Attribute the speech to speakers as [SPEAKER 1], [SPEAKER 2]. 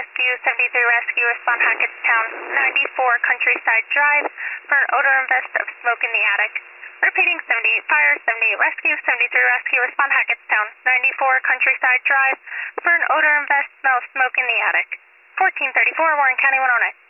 [SPEAKER 1] Rescue, 73 Rescue, respond Hackettstown, 94 Countryside Drive for an odor and vest of smoke in the attic. Repeating, 78 Fire, 78 Rescue, 73 Rescue, respond Hackettstown, 94 Countryside Drive for an odor and vest smell of smoke in the attic. 1434 Warren County 109.